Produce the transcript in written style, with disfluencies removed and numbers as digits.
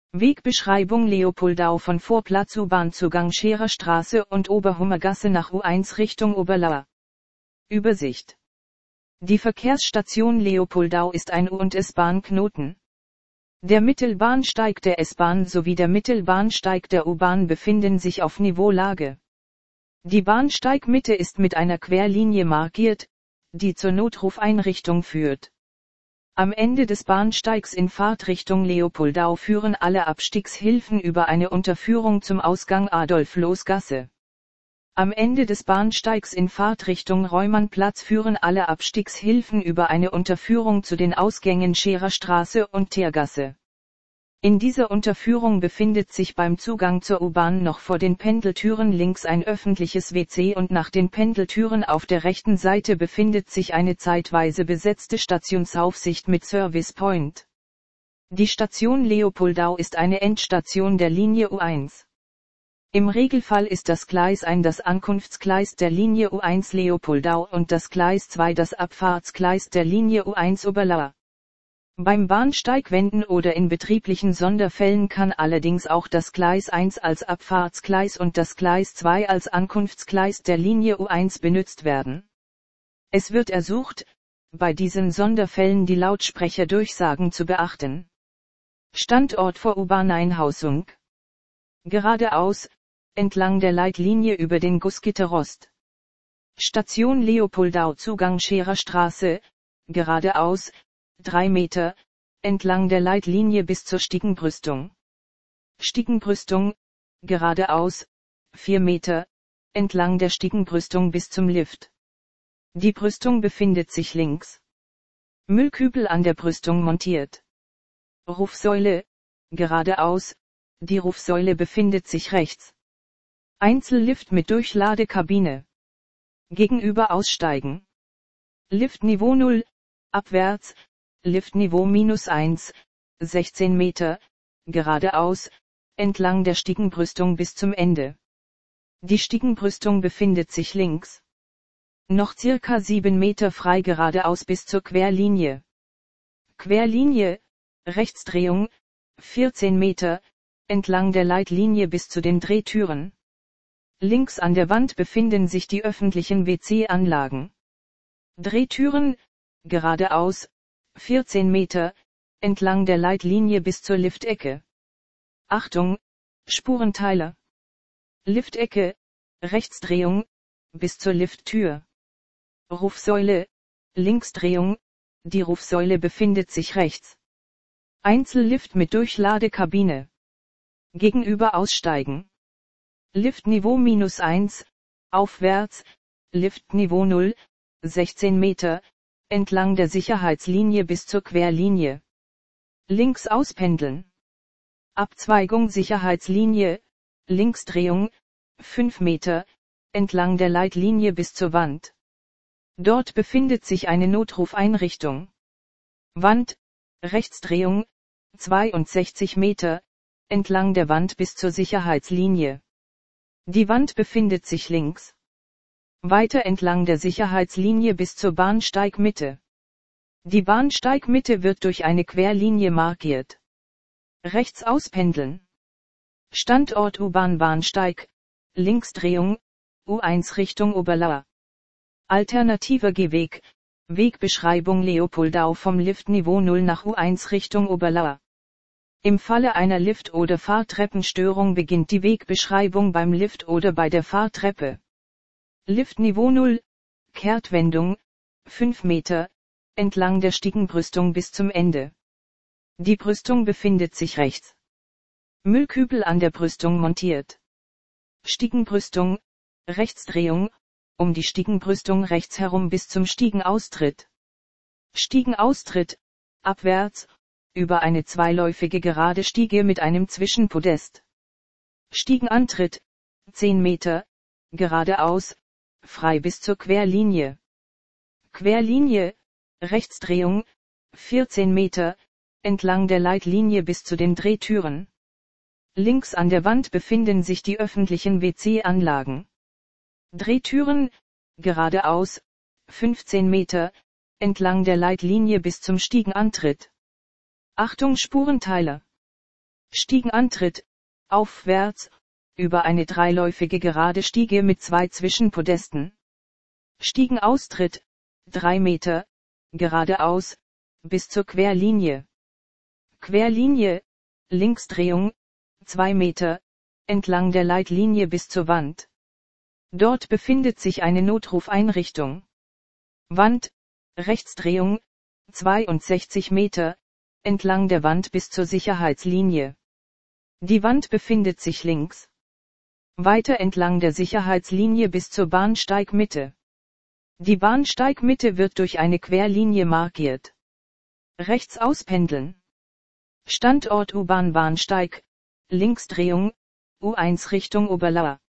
Wegbeschreibung Leopoldau von Vorplatz U-Bahn-Zugang Scherer Straße und Oberhummergasse nach U1 Richtung Oberlauer. Übersicht. Die Verkehrsstation Leopoldau ist ein U- und S-Bahn-Knoten. Der Mittelbahnsteig der S-Bahn sowie der Mittelbahnsteig der U-Bahn befinden sich auf Niveaulage. Die Bahnsteigmitte ist mit einer Querlinie markiert, die zur Notrufeinrichtung führt. Am Ende des Bahnsteigs in Fahrtrichtung Leopoldau führen alle Abstiegshilfen über eine Unterführung zum Ausgang Adolf-Loos-Gasse. Am Ende des Bahnsteigs in Fahrtrichtung Reumannplatz führen alle Abstiegshilfen über eine Unterführung zu den Ausgängen Scherer Straße und Teergasse. In dieser Unterführung befindet sich beim Zugang zur U-Bahn noch vor den Pendeltüren links ein öffentliches WC und nach den Pendeltüren auf der rechten Seite befindet sich eine zeitweise besetzte Stationsaufsicht mit Service Point. Die Station Leopoldau ist eine Endstation der Linie U1. Im Regelfall ist das Gleis 1 das Ankunftsgleis der Linie U1 Leopoldau und das Gleis 2 das Abfahrtsgleis der Linie U1 Oberlauer. Beim Bahnsteigwenden oder in betrieblichen Sonderfällen kann allerdings auch das Gleis 1 als Abfahrtsgleis und das Gleis 2 als Ankunftsgleis der Linie U1 benutzt werden. Es wird ersucht, bei diesen Sonderfällen die Lautsprecherdurchsagen zu beachten. Standort vor U-Bahn-Einhausung. Geradeaus, entlang der Leitlinie über den Gußgitterrost. Station Leopoldau Zugang Scherer Straße, geradeaus, 3 Meter, entlang der Leitlinie bis zur Stiegenbrüstung. Stiegenbrüstung, geradeaus, 4 Meter, entlang der Stiegenbrüstung bis zum Lift. Die Brüstung befindet sich links. Müllkübel an der Brüstung montiert. Rufsäule, geradeaus, die Rufsäule befindet sich rechts. Einzellift mit Durchladekabine. Gegenüber aussteigen. Liftniveau 0, abwärts, Liftniveau -1, 16 Meter, geradeaus, entlang der Stiegenbrüstung bis zum Ende. Die Stiegenbrüstung befindet sich links. Noch circa 7 Meter frei geradeaus bis zur Querlinie. Querlinie, Rechtsdrehung, 14 Meter, entlang der Leitlinie bis zu den Drehtüren. Links an der Wand befinden sich die öffentlichen WC-Anlagen. Drehtüren, geradeaus, 14 Meter, entlang der Leitlinie bis zur Liftecke. Achtung, Spurenteiler. Liftecke, Rechtsdrehung, bis zur Lifttür. Rufsäule, Linksdrehung, die Rufsäule befindet sich rechts. Einzellift mit Durchladekabine. Gegenüber aussteigen. Liftniveau -1, aufwärts, Liftniveau 0, 16 Meter, entlang der Sicherheitslinie bis zur Querlinie. Links auspendeln. Abzweigung Sicherheitslinie, Linksdrehung, 5 Meter, entlang der Leitlinie bis zur Wand. Dort befindet sich eine Notrufeinrichtung. Wand, Rechtsdrehung, 62 Meter, entlang der Wand bis zur Sicherheitslinie. Die Wand befindet sich links. Weiter entlang der Sicherheitslinie bis zur Bahnsteigmitte. Die Bahnsteigmitte wird durch eine Querlinie markiert. Rechts auspendeln. Standort U-Bahn-Bahnsteig, Linksdrehung, U1 Richtung Oberlauer. Alternativer Gehweg, Wegbeschreibung Leopoldau vom Liftniveau 0 nach U1 Richtung Oberlauer. Im Falle einer Lift- oder Fahrtreppenstörung beginnt die Wegbeschreibung beim Lift oder bei der Fahrtreppe. Liftniveau 0, Kehrtwendung, 5 Meter, entlang der Stiegenbrüstung bis zum Ende. Die Brüstung befindet sich rechts. Müllkübel an der Brüstung montiert. Stiegenbrüstung, Rechtsdrehung, um die Stiegenbrüstung rechts herum bis zum Stiegenaustritt. Stiegenaustritt, abwärts, über eine zweiläufige gerade Stiege mit einem Zwischenpodest. Stiegenantritt, 10 Meter, geradeaus, frei bis zur Querlinie. Querlinie, Rechtsdrehung, 14 Meter, entlang der Leitlinie bis zu den Drehtüren. Links an der Wand befinden sich die öffentlichen WC-Anlagen. Drehtüren, geradeaus, 15 Meter, entlang der Leitlinie bis zum Stiegenantritt. Achtung Spurenteiler. Stiegenantritt, aufwärts, über eine dreiläufige gerade Stiege mit 2 Zwischenpodesten. Stiegenaustritt, 3 Meter, geradeaus, bis zur Querlinie. Querlinie, Linksdrehung, 2 Meter, entlang der Leitlinie bis zur Wand. Dort befindet sich eine Notrufeinrichtung. Wand, Rechtsdrehung, 62 Meter, entlang der Wand bis zur Sicherheitslinie. Die Wand befindet sich links. Weiter entlang der Sicherheitslinie bis zur Bahnsteigmitte. Die Bahnsteigmitte wird durch eine Querlinie markiert. Rechts auspendeln. Standort U-Bahn Bahnsteig, Linksdrehung, U1 Richtung Oberlauer.